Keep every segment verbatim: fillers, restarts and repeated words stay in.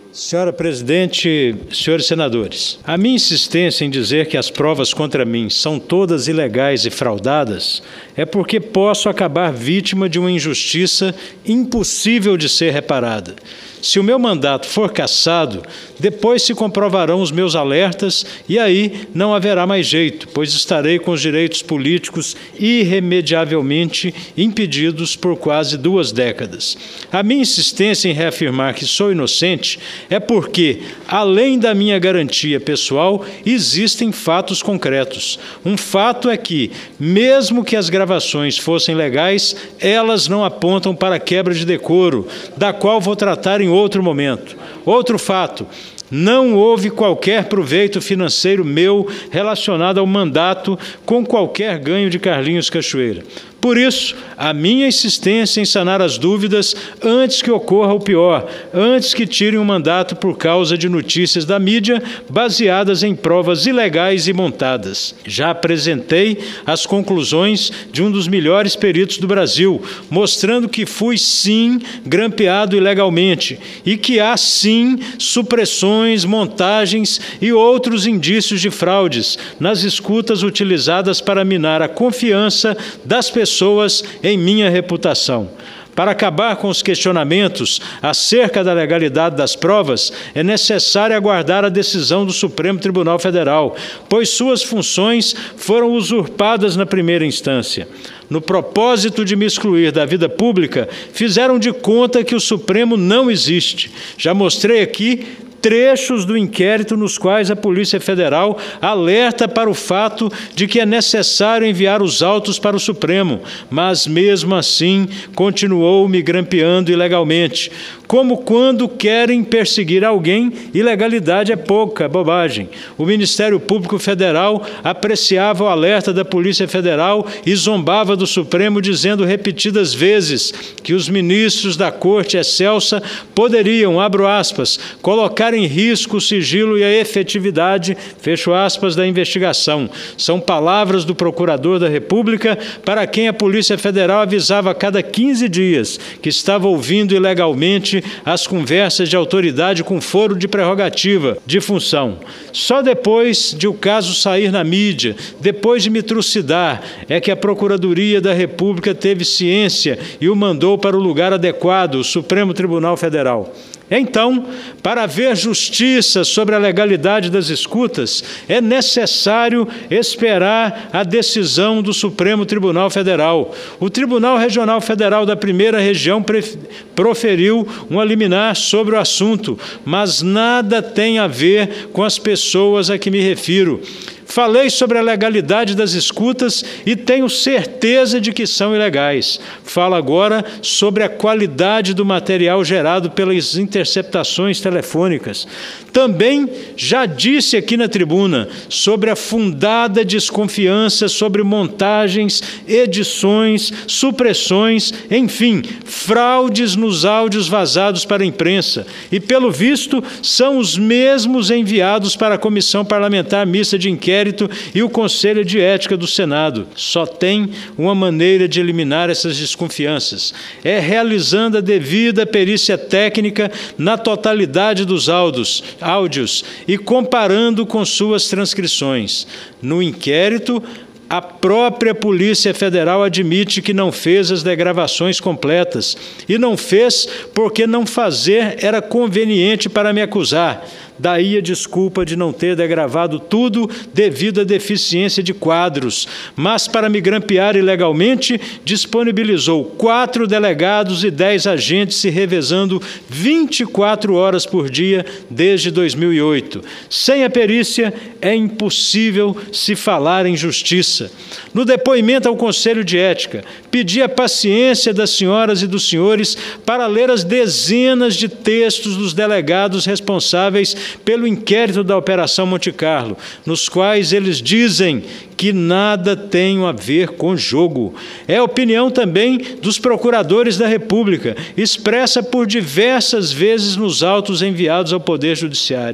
Senhora Presidente, senhores senadores, a minha insistência em dizer que as provas contra mim são todas ilegais e fraudadas é porque posso acabar vítima de uma injustiça impossível de ser reparada. Se o meu mandato for cassado, depois se comprovarão os meus alertas e aí não haverá mais jeito, pois estarei com os direitos políticos irremediavelmente impedidos por quase duas décadas. A minha insistência em reafirmar que sou inocente é porque, além da minha garantia pessoal, existem fatos concretos. Um fato é que, mesmo que as gravações fossem legais, elas não apontam para a quebra de decoro, da qual vou tratar em outro momento. Outro fato: não houve qualquer proveito financeiro meu relacionado ao mandato com qualquer ganho de Carlinhos Cachoeira. Por isso, a minha insistência em sanar as dúvidas antes que ocorra o pior, antes que tirem o mandato por causa de notícias da mídia baseadas em provas ilegais e montadas. Já apresentei as conclusões de um dos melhores peritos do Brasil, mostrando que fui, sim, grampeado ilegalmente e que há, sim, supressões, montagens e outros indícios de fraudes nas escutas utilizadas para minar a confiança das pessoas pessoas em minha reputação. Para acabar com os questionamentos acerca da legalidade das provas, é necessário aguardar a decisão do Supremo Tribunal Federal, pois suas funções foram usurpadas na primeira instância. No propósito de me excluir da vida pública, fizeram de conta que o Supremo não existe. Já mostrei aqui trechos do inquérito nos quais a Polícia Federal alerta para o fato de que é necessário enviar os autos para o Supremo, mas mesmo assim continuou me grampeando ilegalmente. Como quando querem perseguir alguém, ilegalidade é pouca, é bobagem. O Ministério Público Federal apreciava o alerta da Polícia Federal e zombava do Supremo, dizendo repetidas vezes que os ministros da Corte Excelsa poderiam, abro aspas, colocar em risco o sigilo e a efetividade, fecho aspas, da investigação. São palavras do Procurador da República, para quem a Polícia Federal avisava a cada quinze dias que estava ouvindo ilegalmente as conversas de autoridade com foro de prerrogativa de função. Só depois de o caso sair na mídia, depois de me trucidar, é que a Procuradoria da República teve ciência e o mandou para o lugar adequado, o Supremo Tribunal Federal. Então, para haver justiça sobre a legalidade das escutas, é necessário esperar a decisão do Supremo Tribunal Federal. O Tribunal Regional Federal da Primeira Região proferiu uma liminar sobre o assunto, mas nada tem a ver com as pessoas a que me refiro. Falei sobre a legalidade das escutas e tenho certeza de que são ilegais. Falo agora sobre a qualidade do material gerado pelas interceptações telefônicas. Também já disse aqui na tribuna sobre a fundada desconfiança sobre montagens, edições, supressões, enfim, fraudes nos áudios vazados para a imprensa. E, pelo visto, são os mesmos enviados para a Comissão Parlamentar Mista de Inquérito e o Conselho de Ética do Senado. Só tem uma maneira de eliminar essas desconfianças: é realizando a devida perícia técnica na totalidade dos áudios, áudios e comparando com suas transcrições. No inquérito, a própria Polícia Federal admite que não fez as degravações completas, e não fez porque não fazer era conveniente para me acusar. Daí a desculpa de não ter degravado tudo devido à deficiência de quadros. Mas, para me grampear ilegalmente, disponibilizou quatro delegados e dez agentes se revezando vinte e quatro horas por dia desde dois mil e oito. Sem a perícia, é impossível se falar em justiça. No depoimento ao Conselho de Ética, pedi a paciência das senhoras e dos senhores para ler as dezenas de textos dos delegados responsáveis pelo inquérito da Operação Monte Carlo, nos quais eles dizem que nada tem a ver com jogo. É a opinião também dos procuradores da República, expressa por diversas vezes nos autos enviados ao Poder Judiciário.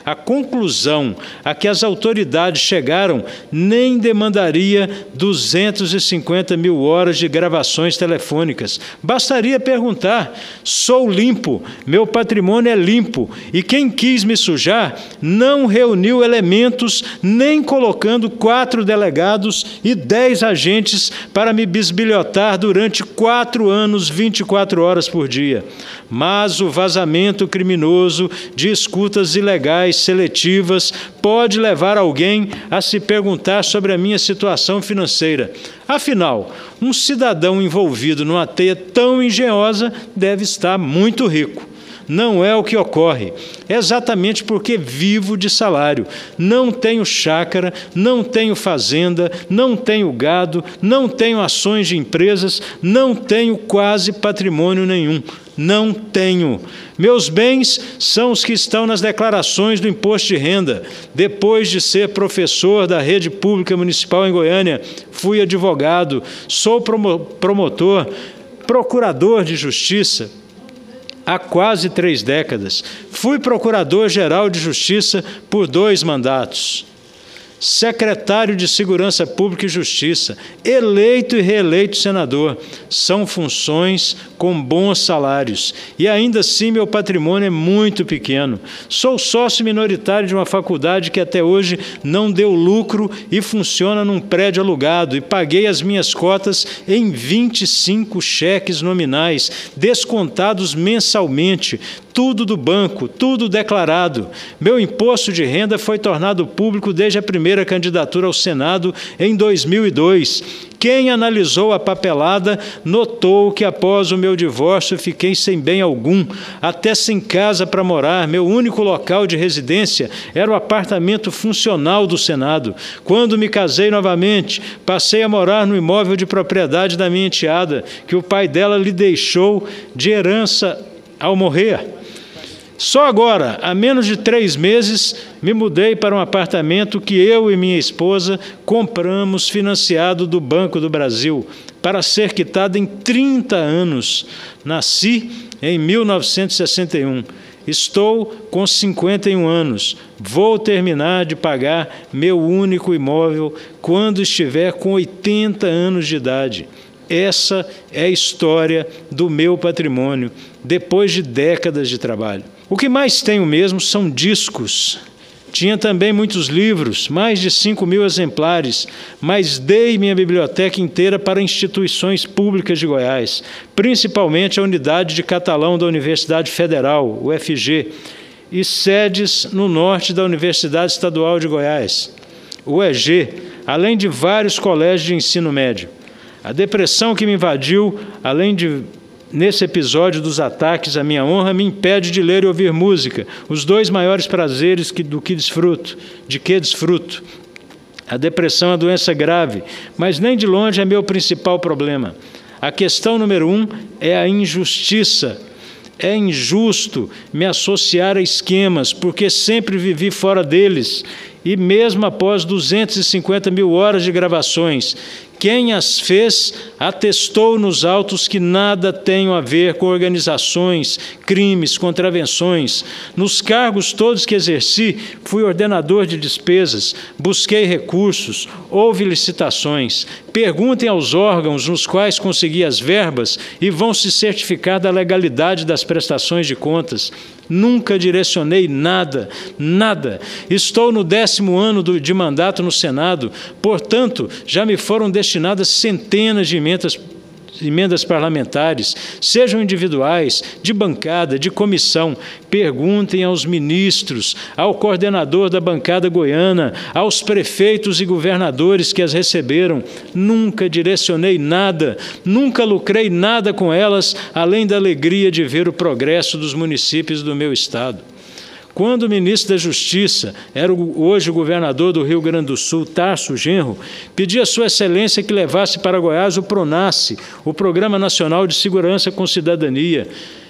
a conclusão a que as autoridades chegaram nem demandaria duzentas e cinquenta mil horas de gravações telefônicas. Bastaria perguntar: sou limpo, meu patrimônio é limpo, e quem quis me sujar não reuniu elementos, nem colocando quatro delegados e dez agentes para me bisbilhotar durante quatro anos, vinte e quatro horas por dia. Mas o vazamento criminoso de escutas ilegais seletivas pode levar alguém a se perguntar sobre a minha situação financeira. Afinal, um cidadão envolvido numa teia tão engenhosa deve estar muito rico. Não é o que ocorre. É exatamente porque vivo de salário. Não tenho chácara, não tenho fazenda, não tenho gado, não tenho ações de empresas, não tenho quase patrimônio nenhum. Não tenho. Meus bens são os que estão nas declarações do imposto de renda. Depois de ser professor da rede pública municipal em Goiânia, fui advogado, sou promo- promotor, procurador de justiça há quase três décadas. Fui procurador-geral de justiça por dois mandatos. Secretário de Segurança Pública e Justiça, eleito e reeleito senador. São funções com bons salários. E ainda assim meu patrimônio é muito pequeno. Sou sócio minoritário de uma faculdade que até hoje não deu lucro e funciona num prédio alugado, e paguei as minhas cotas em vinte e cinco cheques nominais, descontados mensalmente, tudo do banco, tudo declarado. Meu imposto de renda foi tornado público desde a primeira candidatura ao Senado em dois mil e dois. Quem analisou a papelada notou que após o meu divórcio fiquei sem bem algum, até sem casa para morar. Meu único local de residência era o apartamento funcional do Senado. Quando me casei novamente, passei a morar no imóvel de propriedade da minha enteada, que o pai dela lhe deixou de herança ao morrer. Só agora, há menos de três meses, me mudei para um apartamento que eu e minha esposa compramos financiado do Banco do Brasil, para ser quitado em trinta anos. Nasci em mil novecentos e sessenta e um. Estou com cinquenta e um anos. Vou terminar de pagar meu único imóvel quando estiver com oitenta anos de idade. Essa é a história do meu patrimônio, depois de décadas de trabalho. O que mais tenho mesmo são discos. Tinha também muitos livros, mais de cinco mil exemplares, mas dei minha biblioteca inteira para instituições públicas de Goiás, principalmente a Unidade de Catalão da Universidade Federal, U F G, e sedes no norte da Universidade Estadual de Goiás, U E G, além de vários colégios de ensino médio. A depressão que me invadiu, além de nesse episódio dos ataques à minha honra, me impede de ler e ouvir música, os dois maiores prazeres que, do que desfruto, de que desfruto. A depressão é uma doença grave, mas nem de longe é meu principal problema. A questão número um é a injustiça. É injusto me associar a esquemas, porque sempre vivi fora deles, e mesmo após duzentas e cinquenta mil horas de gravações, quem as fez atestou nos autos que nada tenho a ver com organizações, crimes, contravenções. Nos cargos todos que exerci, fui ordenador de despesas, busquei recursos, houve licitações. Perguntem aos órgãos nos quais consegui as verbas e vão se certificar da legalidade das prestações de contas. Nunca direcionei nada, nada. Estou no décimo ano do, de mandato no Senado, portanto, já me foram destinadas centenas de emendas, emendas parlamentares, sejam individuais, de bancada, de comissão. Perguntem aos ministros, ao coordenador da bancada goiana, aos prefeitos e governadores que as receberam. Nunca direcionei nada, nunca lucrei nada com elas, além da alegria de ver o progresso dos municípios do meu estado. Quando o ministro da Justiça, era hoje o governador do Rio Grande do Sul, Tarso Genro, pedi a sua excelência que levasse para Goiás o PRONASSE, o Programa Nacional de Segurança com Cidadania.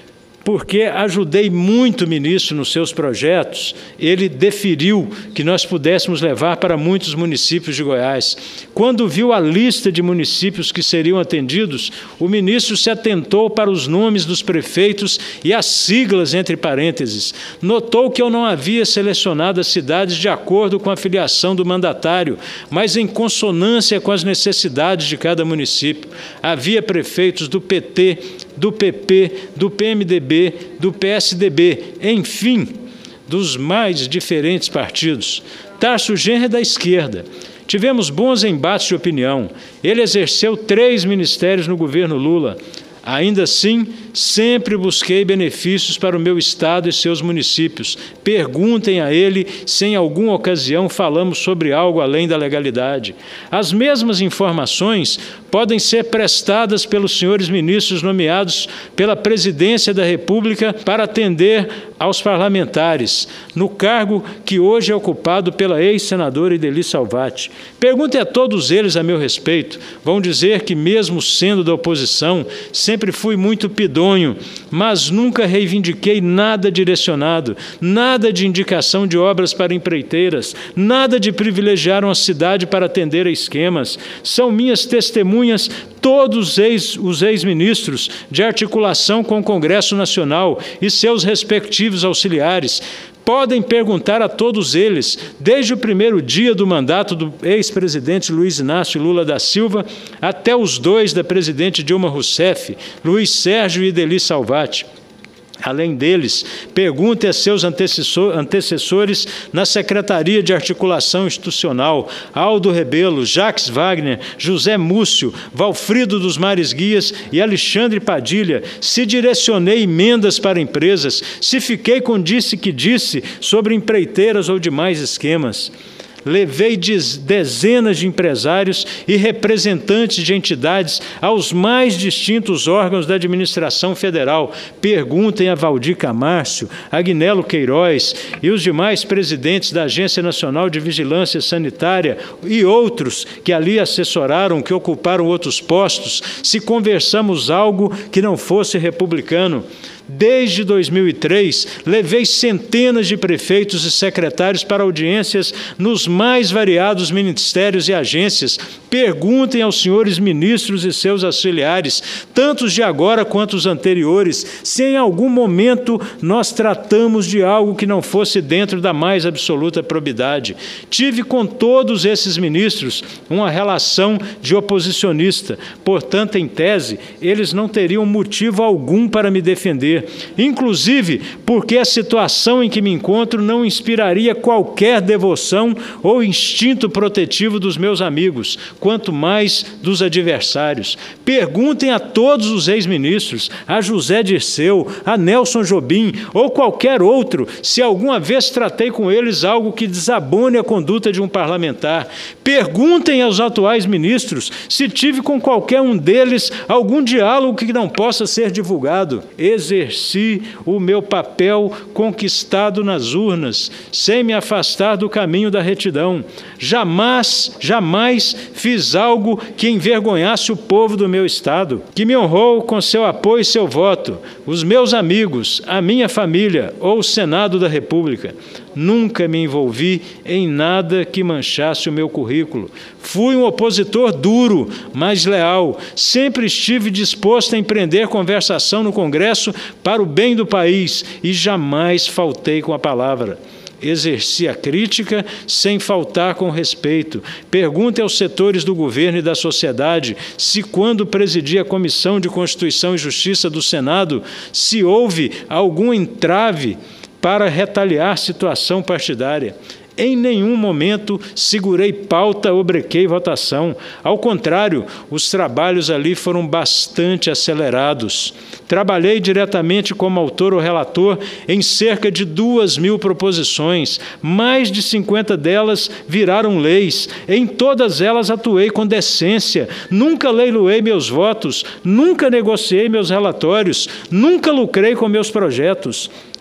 porque ajudei muito o ministro nos seus projetos, ele deferiu que nós pudéssemos levar para muitos municípios de Goiás. Quando viu a lista de municípios que seriam atendidos, o ministro se atentou para os nomes dos prefeitos e as siglas entre parênteses. Notou que eu não havia selecionado as cidades de acordo com a filiação do mandatário, mas em consonância com as necessidades de cada município. Havia prefeitos do P T, do P P, do P M D B, do P S D B, enfim, dos mais diferentes partidos. Tarso Genro é da esquerda. Tivemos bons embates de opinião. Ele exerceu três ministérios no governo Lula. Ainda assim, sempre busquei benefícios para o meu estado e seus municípios. Perguntem a ele se em alguma ocasião falamos sobre algo além da legalidade. As mesmas informações podem ser prestadas pelos senhores ministros nomeados pela Presidência da República para atender aos parlamentares, no cargo que hoje é ocupado pela ex-senadora Idely Salvati. Perguntem a todos eles a meu respeito. Vão dizer que, mesmo sendo da oposição, sempre fui muito pidonho, mas nunca reivindiquei nada direcionado, nada de indicação de obras para empreiteiras, nada de privilegiar uma cidade para atender a esquemas. São minhas testemunhas todos ex, os ex-ministros de articulação com o Congresso Nacional e seus respectivos auxiliares. Podem perguntar a todos eles, desde o primeiro dia do mandato do ex-presidente Luiz Inácio Lula da Silva até os dois da presidente Dilma Rousseff, Luiz Sérgio e Idely Salvati. Além deles, perguntem a seus antecessores na Secretaria de Articulação Institucional, Aldo Rebelo, Jacques Wagner, José Múcio, Valfrido dos Mares Guias e Alexandre Padilha, se direcionei emendas para empresas, se fiquei com disse que disse sobre empreiteiras ou demais esquemas. Levei dezenas de empresários e representantes de entidades aos mais distintos órgãos da administração federal. Perguntem a Valdir Camárcio, Agnello Queiroz e os demais presidentes da Agência Nacional de Vigilância Sanitária e outros que ali assessoraram, que ocuparam outros postos, se conversamos algo que não fosse republicano. Desde dois mil e três, levei centenas de prefeitos e secretários para audiências nos mais variados ministérios e agências. Perguntem aos senhores ministros e seus auxiliares, tanto os de agora quanto os anteriores, se em algum momento nós tratamos de algo que não fosse dentro da mais absoluta probidade. Tive com todos esses ministros uma relação de oposicionista, portanto, em tese, eles não teriam motivo algum para me defender. Inclusive porque a situação em que me encontro não inspiraria qualquer devoção ou instinto protetivo dos meus amigos, quanto mais dos adversários. Perguntem a todos os ex-ministros, a José Dirceu, a Nelson Jobim ou qualquer outro, se alguma vez tratei com eles algo que desabone a conduta de um parlamentar. Perguntem aos atuais ministros se tive com qualquer um deles algum diálogo que não possa ser divulgado. Exerci o meu papel conquistado nas urnas, sem me afastar do caminho da retidão. Jamais, jamais fiz algo que envergonhasse o povo do meu estado, que me honrou com seu apoio e seu voto, os meus amigos, a minha família ou o Senado da República. Nunca me envolvi em nada que manchasse o meu currículo. Fui um opositor duro, mas leal. Sempre estive disposto a empreender conversação no Congresso para o bem do país e jamais faltei com a palavra. Exerci a crítica sem faltar com respeito. Pergunte aos setores do governo e da sociedade se, quando presidi a Comissão de Constituição e Justiça do Senado, se houve algum entrave para retaliar situação partidária. Em nenhum momento segurei pauta ou brequei votação. Ao contrário, os trabalhos ali foram bastante acelerados. Trabalhei diretamente como autor ou relator em cerca de duas mil proposições. Mais de cinquenta delas viraram leis. Em todas elas atuei com decência. Nunca leiloei meus votos, nunca negociei meus relatórios, nunca lucrei com meus projetos.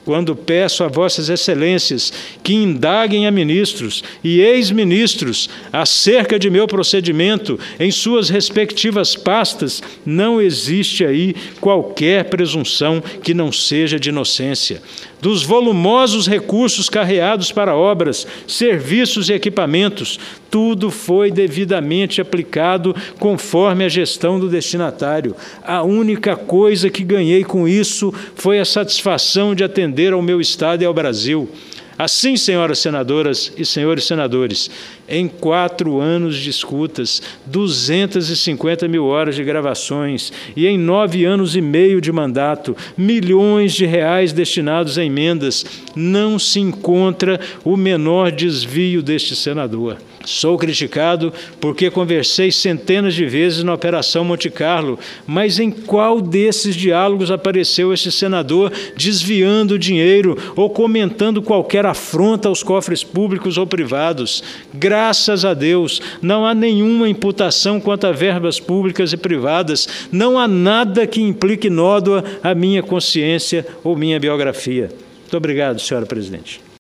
quando peço a vossas excelências que indaguem a ministros e ex-ministros acerca de meu procedimento em suas respectivas pastas, não existe aí qualquer presunção que não seja de inocência. Dos volumosos recursos carreados para obras, serviços e equipamentos, tudo foi devidamente aplicado conforme a gestão do destinatário. A única coisa que ganhei com isso foi a satisfação de atender ao meu Estado e ao Brasil. Assim, senhoras senadoras e senhores senadores, em quatro anos de escutas, duzentas e cinquenta mil horas de gravações e em nove anos e meio de mandato, milhões de reais destinados a emendas, não se encontra o menor desvio deste senador. Sou criticado porque conversei centenas de vezes na Operação Monte Carlo, mas em qual desses diálogos apareceu este senador desviando dinheiro ou comentando qualquer afronta aos cofres públicos ou privados? Graças a Deus, não há nenhuma imputação quanto a verbas públicas e privadas, não há nada que implique nódoa à minha consciência ou minha biografia. Muito obrigado, senhora presidente.